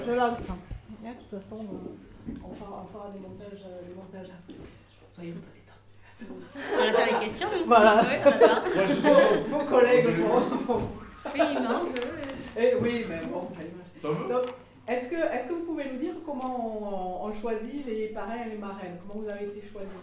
Je lance. De toute façon, on fera des montages après. Soyez un peu détendus. On attend les questions. Voilà. Oui, on attend. Vos collègues vont. Oui, ils mangent. Oui, mais bon, ça l'image. Donc, est-ce que vous pouvez nous dire comment on choisit les parrains et les marraines? Comment vous avez été choisis?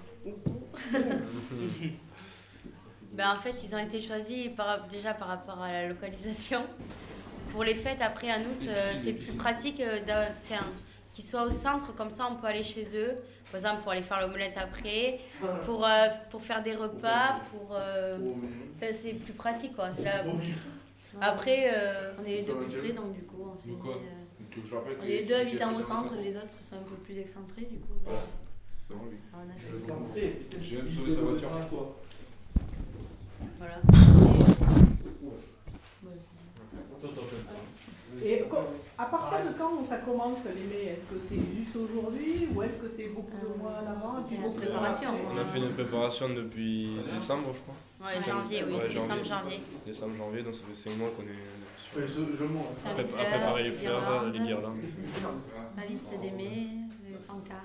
En fait, ils ont été choisis déjà par rapport à la localisation. Pour les fêtes, après, en août, c'est plus pratique qu'ils soient au centre, comme ça on peut aller chez eux. Par exemple, pour aller faire l'omelette après, pour faire des repas, c'est plus pratique, quoi. Après, on est les deux plus près, donc du coup, on s'est dit... on est les deux habitants au centre, les autres sont un peu plus excentrés, du coup. On a choisi. Je viens de sauver sa voiture. Voilà. Et à partir de quand ça commence les mets? Est-ce que c'est juste aujourd'hui ou est-ce que c'est beaucoup de mois en avant? Et puis la préparation. On a fait une préparation depuis décembre, je crois. Ouais, janvier, oui. Ouais, Décembre, janvier. Décembre, janvier, donc ça fait 5 mois qu'on est À préparer les fleurs, les guirlandes. La liste des mets, les pancartes.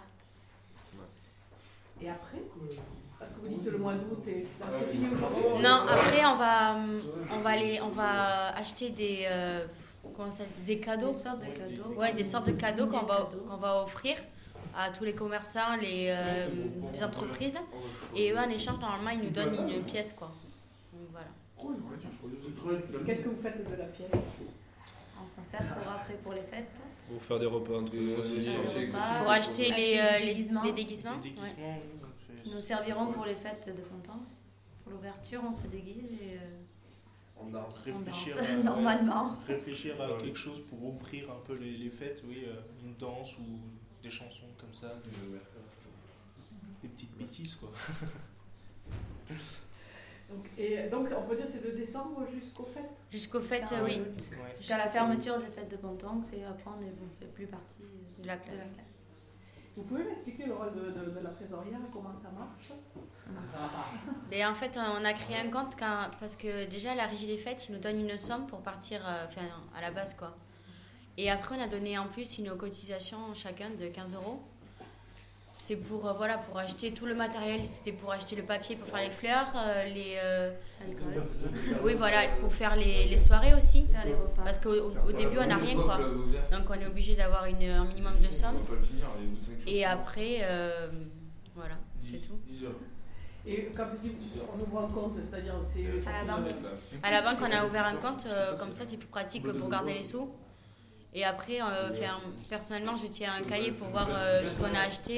Et après? Parce que vous dites le mois d'août, c'est fini aujourd'hui? Non, après on va acheter des cadeaux. Des sortes de cadeaux. Ouais, des sortes de cadeaux qu'on va offrir à tous les commerçants, les entreprises. Et eux, en échange, normalement, ils nous donnent une pièce, quoi. Donc voilà. Qu'est-ce que vous faites de la pièce? On s'en sert pour les fêtes. Pour faire des repas entre nous aussi. Pour acheter les déguisements. Ouais. Nous servirons pour les fêtes de Coutances. Pour l'ouverture, on se déguise et on danse. Normalement. Réfléchir à quelque chose pour ouvrir un peu les fêtes, oui, une danse ou des chansons comme ça, des petites bêtises, quoi. Donc on peut dire c'est de décembre jusqu'aux fêtes? Jusqu'aux fêtes, oui. Jusqu'à la fermeture des fêtes de Coutances et après on ne fait plus partie de la classe. Vous pouvez m'expliquer le rôle de la trésorière, comment ça marche? En fait, on a créé un compte parce que déjà, la Régie des Fêtes, ils nous donnent une somme pour partir à la base, quoi. Et après, on a donné en plus une cotisation chacun de 15 €. C'est pour acheter tout le matériel. C'était pour acheter le papier pour faire les fleurs, oui, voilà, pour faire les soirées aussi. Faire les repas. Parce qu'au début, on n'a rien, quoi. Donc, on est obligé d'avoir un minimum de somme. Et après, voilà, c'est tout. Et quand tu dis on ouvre un compte, c'est-à-dire c'est à la banque. À la banque, on a ouvert un compte, comme ça, c'est plus pratique pour garder les sous. Et après, personnellement, je tiens un cahier pour voir ce qu'on a acheté,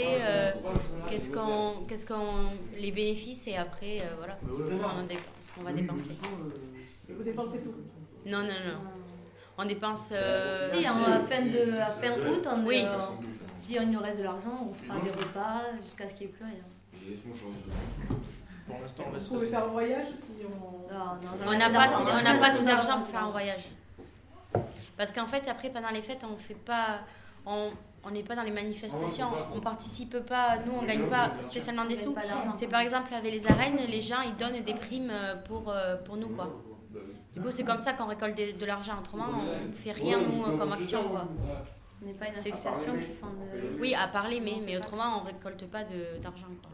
les bénéfices, et après, voilà, ce qu'on va dépenser. Et vous dépensez tout? Non. On dépense... Si, à fin août, si il nous reste de l'argent, on fera des repas jusqu'à ce qu'il n'y ait plus rien. Pour l'instant, vous pouvez faire un voyage si on... On n'a pas assez d'argent pour faire un voyage. Parce qu'en fait, après, pendant les fêtes, on n'est pas dans les manifestations, on participe pas, nous, on ne gagne pas spécialement des sous. C'est par exemple avec les arènes, les gens, ils donnent des primes pour nous, quoi. Du coup, c'est comme ça qu'on récolte de l'argent. Autrement, on ne fait rien, nous, comme action, quoi. On n'est pas une association qui font de... Oui, à parler, mais autrement, on ne récolte pas d'argent, quoi.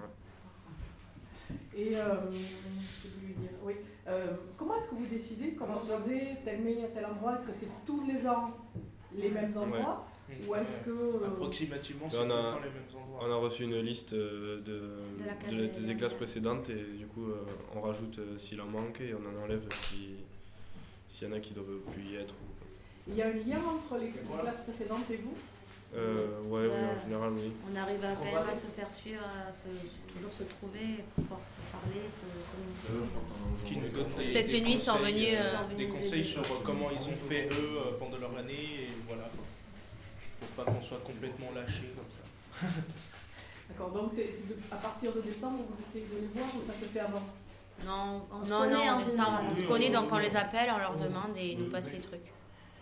Et oui. Comment est-ce que vous décidez comment poser tel mets à tel endroit? Est-ce que c'est tous les ans les mêmes endroits? Ou est-ce que... Approximativement, c'est tout le temps les mêmes endroits. On a reçu une liste des classes précédentes et du coup on rajoute s'il en manque et on en enlève s'il y en a qui ne doivent plus y être. Il y a un lien entre les classes précédentes et vous? Oui, en général, oui. On arrive quand même à se faire suivre, à toujours se trouver, pouvoir se parler, se communiquer. Qui nous donne Cette nuit sont venus des conseils sur comment ils ont fait eux pendant leur année, et voilà, pour pas qu'on soit complètement lâché comme ça. D'accord, donc c'est à partir de décembre vous essayez de les voir ou ça se fait avant? Non, on se connaît, donc on les appelle, on leur demande et ils nous passent les trucs.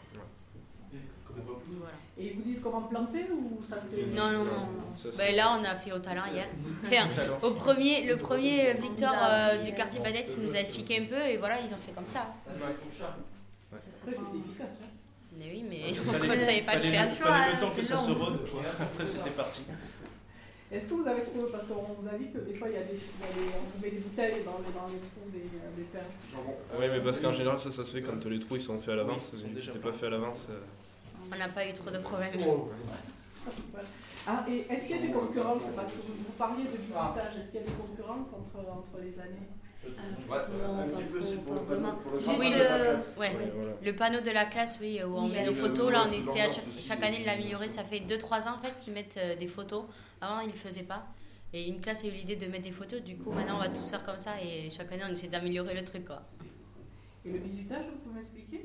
Voilà. Et ils vous disent comment planter ou ça c'est... Non. Là, on a fait au talent hier. Le premier Victor du quartier Badette, il nous a expliqué un peu et voilà, ils ont fait comme ça. Après, c'est efficace. Hein. Mais oui, mais Il on ne savait pas le faire. Il fallait le temps que ça se rôde, quoi. Après c'était parti. Est-ce que vous avez trouvé, parce qu'on vous a dit que des fois on met des bouteilles dans les trous des pains. Oui, mais parce qu'en général ça se fait quand les trous ils sont faits à l'avance, mais si c'était pas fait à l'avance... On n'a pas eu trop de problèmes. Ah, et est-ce qu'il y a des concurrences, parce que vous parliez de bisutage, est-ce qu'il y a des concurrences entre les années? Non, un petit peu, c'est pour le panneau. Le panneau de la classe, oui, où on met nos photos. Là, on essaie chaque année de l'améliorer. Ça fait 2-3 ans en fait qu'ils mettent des photos. Avant, ils ne le faisaient pas. Et une classe a eu l'idée de mettre des photos. Du coup, maintenant, on va tous faire comme ça. Et chaque année, on essaie d'améliorer le truc, quoi. Et le bisutage, vous pouvez m'expliquer?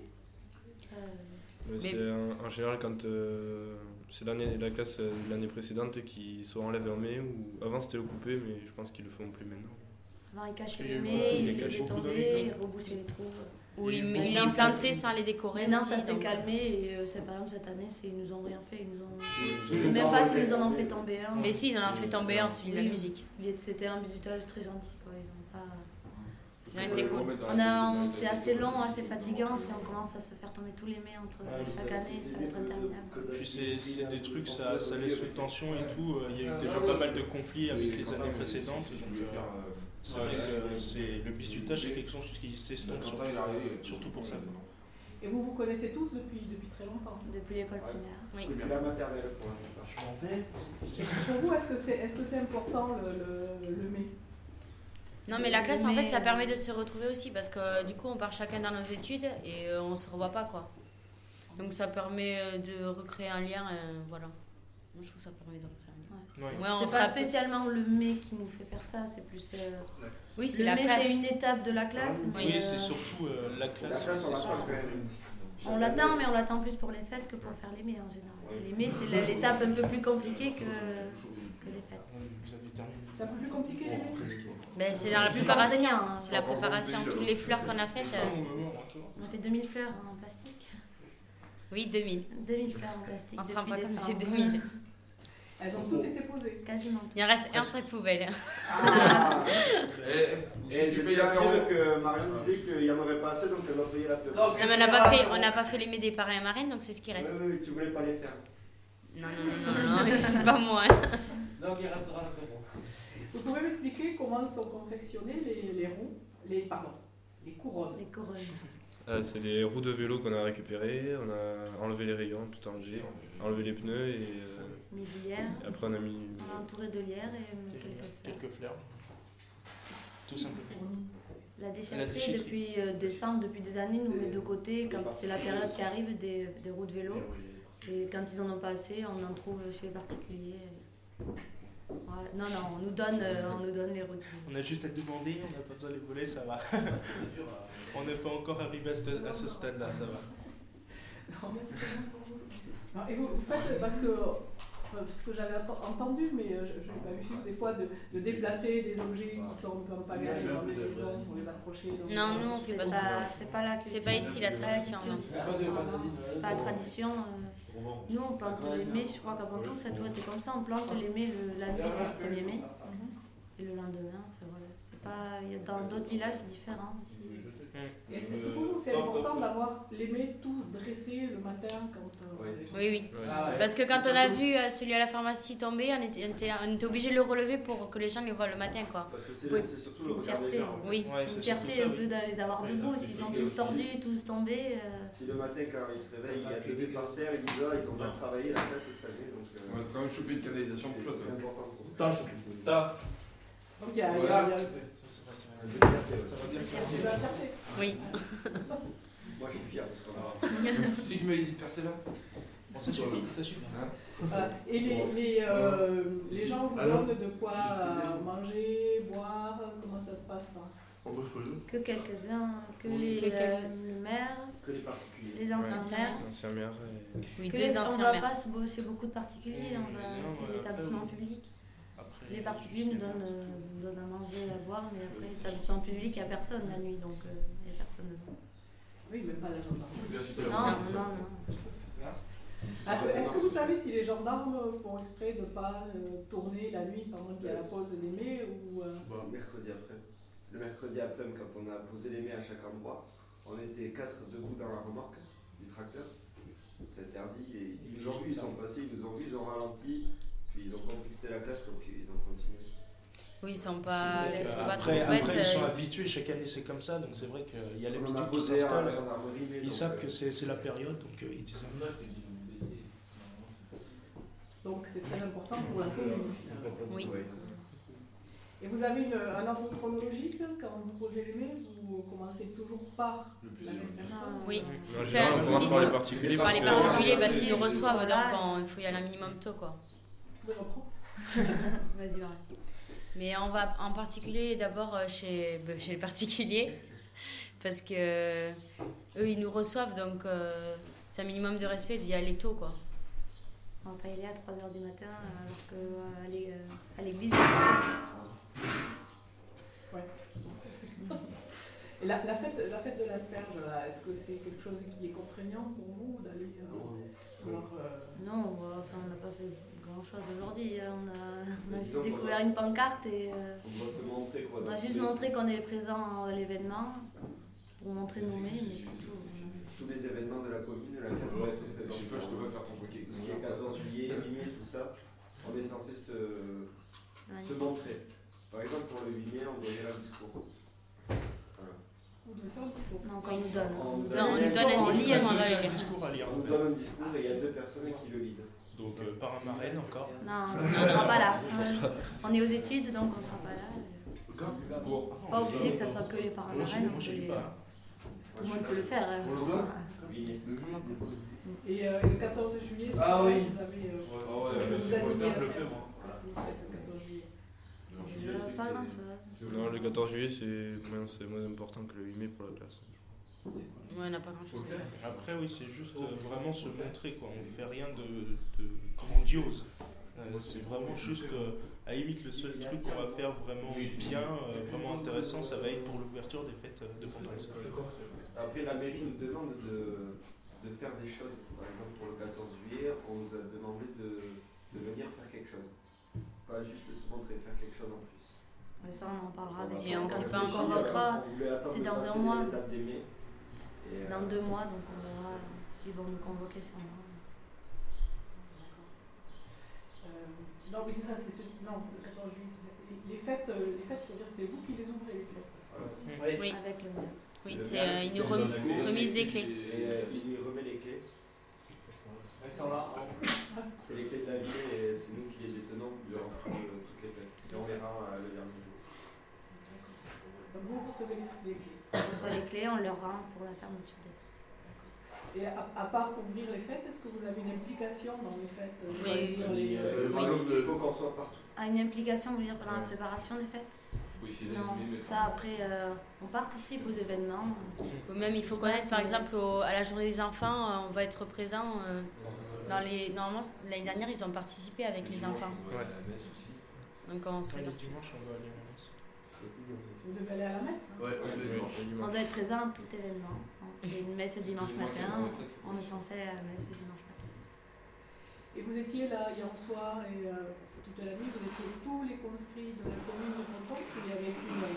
En général, quand c'est la classe de l'année précédente qui soit enlève en mai, ou avant c'était le coupé, mais je pense qu'ils le font plus maintenant. Avant, ils cachaient les mets, ils les tombaient, ils rebouchaient les trous. Ou ils les plantaient sans les décorer. Maintenant, ça s'est calmé et par exemple cette année, ils nous ont rien fait. Je ne sais même pas s'ils nous en ont fait tomber un. Mais si, ils en ont fait tomber un, celui de la musique. C'était un bisutage très gentil, quoi. Ils ont pas... Cool. C'est assez long, assez fatigant. Si on commence à se faire tomber tous les mets entre chaque année, ça va être interminable. Puis c'est des trucs, ça laisse sous tension et tout. Il y a eu déjà pas mal de conflits avec les années précédentes. Donc c'est vrai que le bisutage, c'est quelque chose qui s'estompe surtout pour ça. Et vous connaissez tous depuis très longtemps? Depuis l'école primaire. Oui. Depuis la maternelle, je m'en vais. Pour vous, est-ce que c'est important le mai? Non, mais la classe, en fait, ça permet de se retrouver aussi parce que du coup, on part chacun dans nos études et on se revoit pas, quoi. Donc, ça permet de recréer un lien, voilà. Moi, je trouve que ça permet de recréer un lien. Ouais, c'est pas spécialement le mai qui nous fait faire ça, c'est plus. Oui, c'est la classe. Le mai, c'est une étape de la classe. Oui, c'est surtout la classe. On l'attend, mais on l'attend plus pour les fêtes que pour faire les mets en général. Les mets, c'est l'étape un peu plus compliquée que les fêtes. C'est un peu plus compliqué les mets? Ben, c'est dans la préparation. C'est la préparation. Toutes les fleurs qu'on a faites. On a fait 2000 fleurs en plastique. Oui, 2000. 2000 fleurs en plastique. On se rend pas compte, c'est 2000. Elles ont toutes été posées. Quasiment toutes. Il en reste un sur les poubelles. Et je vais dire que Marion disait qu'il n'y en aurait pas assez, donc elle va payer la peur. Non, mais on n'a pas fait les mets des parrains et marraines, donc c'est ce qui reste. Oui, tu voulais pas les faire. Non, c'est pas moi. Donc il restera la réponse. Vous pouvez m'expliquer comment sont confectionnés les roues, les couronnes? Les couronnes. C'est des roues de vélo qu'on a récupérées, on a enlevé les rayons, tout enlevé les pneus et mis de lierre. Après on a entouré de lierre et quelques fleurs. Tout simplement. La déchetterie depuis décembre, depuis des années, nous met de côté quand c'est la période qui arrive des roues de vélo. Et quand ils en ont pas assez, on en trouve chez les particuliers. Voilà. Non, on nous donne les routes. On a juste à demander, on n'a pas besoin de les voler, ça va. On n'est pas encore arrivé à ce stade-là, ça va. Et vous faites, parce que ce que j'avais entendu, mais je n'ai pas vu des fois, de déplacer des objets qui sont un peu en pagaille dans les maisons pour les accrocher. Non, nous on fait pas ça. C'est pas là. C'est pas ici la tradition. Pas la tradition. Nous on plante les mets, je crois qu'à Pontoux ça a toujours été comme ça, on plante les mets la nuit du 1er mai et le lendemain. Voilà. C'est pas, dans d'autres villages c'est différent ici. Est-ce que pour vous c'est important d'avoir les mets tous dressés le matin quand Oui. Parce que quand on a vu celui à la pharmacie tomber, on était obligé de le relever pour que les gens les voient le matin, quoi. Parce que c'est surtout le regard des gens. Oui, c'est une fierté un peu de les avoir debout, s'ils sont tous tordus, tous tombés. Si le matin quand ils se réveillent, il y a deux par terre, ils disent ils ont bien travaillé la classe cette année. Donc on va quand même choper une canalisation flotte. C'est important pour eux. Donc il y a ça va bien se de la fierté. Oui. Moi je suis fier parce qu'on a. C'est qui m'a dit de percer là. Bon, ça suffit. Voilà. Et les gens vous donnent de quoi manger, boire, comment ça se passe? Que quelques-uns, le maire, que les particuliers, les anciens maires. Oui, deux anciens on maires. ne va pas chez beaucoup de particuliers, on va chez les établissements publics. Les particuliers nous donnent à manger et à boire, mais après les établissements publics, il n'y a personne la nuit, donc il n'y a personne dedans. Oui, même pas la gendarmerie. Non. Est-ce que vous savez si les gendarmes font exprès de ne pas tourner la nuit pendant qu'il y a la pause des mets ou mercredi après. Le mercredi après, quand on a posé les mets à chaque endroit, on était 4 debout dans la remorque du tracteur. c'est interdit. Et ils nous ont vu, ils sont passés, ils nous ont vu, ils ont ralenti, puis ils ont compris que c'était la classe, donc ils ont continué. Oui, ils sont pas trop après, bêtes. ils sont habitués, chaque année c'est comme ça, donc c'est vrai qu'il y a l'habitude qui s'installe. Ils savent que c'est la période, donc ils disent. Donc c'est très important pour la commune. Oui. Et vous avez un ordre chronologique quand vous posez les mails, vous commencez toujours par la même personne? Oui. En général, on commence par les particuliers. Par les particuliers parce qu'ils nous reçoivent, donc il faut y aller un minimum tôt, quoi. Vous pouvez reprendre? Vas-y, Marie. Mais on va en particulier d'abord chez les particuliers parce que eux ils nous reçoivent, donc c'est un minimum de respect d'y aller tôt, quoi. On va pas y aller à 3h du matin alors qu'à l'église, il y a Ouais. Et la fête de l'asperge, là, est-ce que c'est quelque chose qui est contraignant pour vous d'aller Non, on n'a pas fait grand-chose aujourd'hui. On a juste découvert une pancarte et on doit se montrer, quoi. On doit juste montrer qu'on est présent à l'événement pour montrer nos mails, mais c'est tout. Tous les événements de la commune, la classe doit être présente. Je te vois faire ton coquet. Tout ce qui est 14 juillet, 8 mai, tout ça, on est censé se montrer. Par exemple, pour le 8 mai, on doit lire un discours. Voilà. Vous devez faire un discours? Non, quand ils nous donnent. On nous donne un discours, à lire. On nous donne un discours et il y a 2 personnes qui le lisent. Donc par un marraine encore. Non, on ne sera pas là. On est aux études, donc on ne sera pas là. Pas obligé que ça soit que les parents marraines. Tout le monde peut le faire. Et le 14 juillet, vous avez vous animez à faire. Qu'est-ce que vous faites le 14 juillet? Pas grand-chose. Non, le 14 juillet, c'est moins important que le 8 mai pour la classe. Ouais, on n'a pas grand-chose. Après, oui, c'est juste vraiment se montrer, quoi. On ne fait rien de grandiose. C'est vraiment juste, à la limite, le seul truc qu'on va faire vraiment bien, vraiment intéressant, ça va être pour l'ouverture des fêtes de Pontorlier. Après, la mairie nous demande de faire des choses. Par exemple, pour le 14 juillet, on nous a demandé de venir faire quelque chose. Pas juste se montrer, faire quelque chose en plus. Mais ça, on en parlera avec Et on ne sait pas on encore. convoquera. C'est dans un mois. C'est dans 2 mois, donc on verra. Ils vont nous convoquer sûrement. Non, oui, c'est ça, non, le 14 juillet. Les fêtes, c'est-à-dire que c'est vous qui les ouvrez, les fêtes. Oui. Avec le maire. Oui, c'est une remise des clés. Et il lui remet les clés. Elles sont là. C'est les clés de la ville et c'est nous qui les détenons durant toutes les fêtes. Et on verra le dernier jour. Donc vous recevez les clés. On reçoit les clés, on leur rend pour la fermeture des fêtes. Et à part ouvrir les fêtes, est-ce que vous avez une implication dans les fêtes? Oui. Par exemple, il faut qu'on soit partout. Une implication, vous voulez dire, pendant la préparation des fêtes? Non, ça après, on participe aux événements. Ou même, il faut connaître, par exemple, à la journée des enfants, on va être présent dans les... Normalement, l'année dernière, ils ont participé avec les enfants. Ouais. Donc, on se Le répartit. dimanche, on va aller à la messe. Vous devez aller à la messe? Ouais, On doit être présent à tout événement. Il y a une messe le dimanche matin, on est censé aller à la messe le dimanche matin. Et vous étiez là hier soir et toute la nuit, vous étiez tous les conscrits de la commune de Ponton, il y avait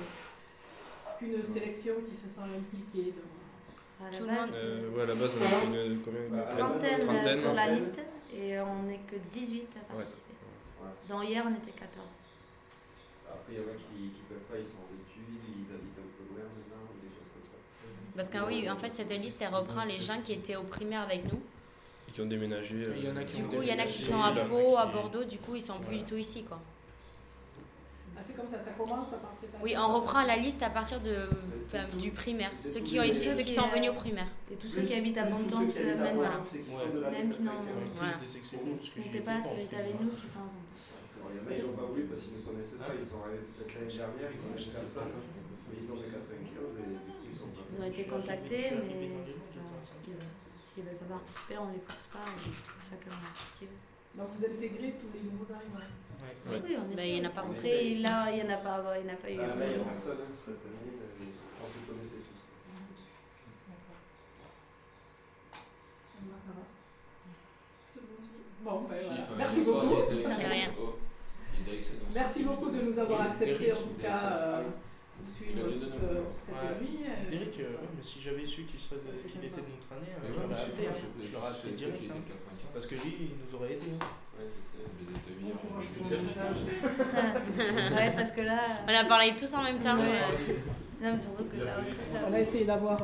qu'une sélection qui se sent impliquée dans... Tout le monde. Ouais, à la base, on était combien? Trentaine sur la liste et on n'est que 18 à participer. Ouais. Donc hier, on était 14. Après, il y en a qui ne peuvent pas, ils sont en études, ils habitent un peu loin maintenant, ou des choses comme ça. Parce que oui, en fait, cette liste, elle reprend les gens qui étaient au primaire avec nous. Et qui ont déménagé. Il y en a qui Du ont coup, il y en a qui déménagé, sont à là. Pau, à Bordeaux, du coup, ils sont plus du tout ici, quoi. Ah, c'est comme ça commence à part cette année. Oui, on reprend la liste à partir du primaire, ceux qui sont venus au primaire. Et tous ceux qui habitent à Ponton maintenant. Même qui n'ont Voilà. n'étaient pas inscrits avec nous, qui sont à Ponton. Il y en a, ils n'ont pas voulu parce qu'ils ne connaissaient pas, ils sont arrivés peut-être l'année dernière, ils connaissent comme ça, mais ils sont de 95 et du coup ils sont pas. Ils ont été contactés, mais s'ils ne veulent pas participer, on ne les force pas, chacun fait ce qu'il veut. Donc vous intégrez tous les nouveaux arrivants. Ouais. Oui, on essaie. Il n'y en a pas beaucoup. Après, là, il n'y en a pas eu. Là, il n'y a personne cette année, on se connaissait tous. Moi, ça va. Bon, ben voilà. Merci beaucoup. De rien. Merci beaucoup de nous avoir accepté en tout cas suivre toute cette nuit. Derek, mais si j'avais su qu'il était de notre année, je l'aurais appelé. Je l'aurais appelé direct. Parce que lui, il nous aurait aidé. Ouais, parce que là. On a parlé tous en même temps. Non, mais surtout que là aussi. On a essayé d'avoir